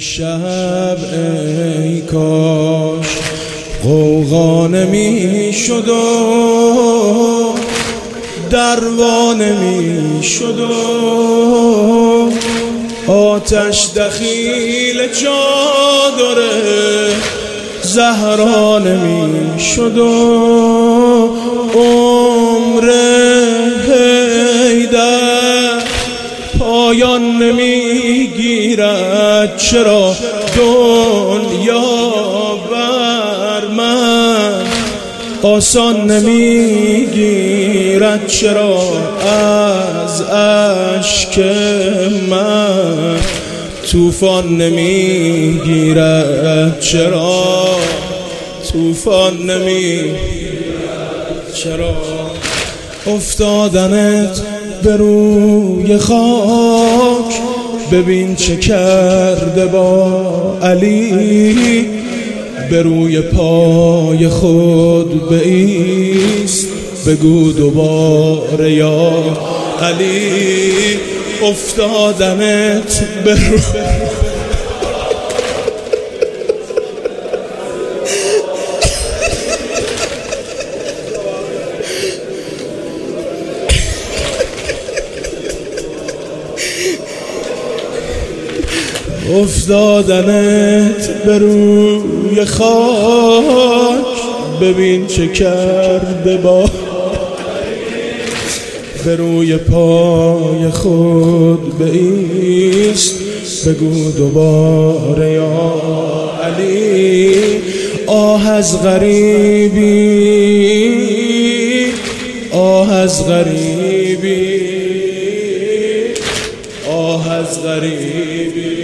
شب ای کاش غوغا نمی شد و دروا نمی شد و آتش دخیل چادر زهرا نمی شد و عمر حیدر پایان نمی گیرد. چرا دنیا بر من آسان نمی گیرد؟ چرا از اشک من طوفان نمی گیرد؟ چرا طوفان نمی گیرد؟ چرا افتادنت به روی خاک ببین چه کرده با علی. به روی پای خود بایست بگو دوباره یا علی. افتادنت به افتادنت به روی خاک ببین چه کرده با به روی پای خود بایست بگو دوباره یا علی. آه از غریبی، آه از غریبی، آه از غریبی.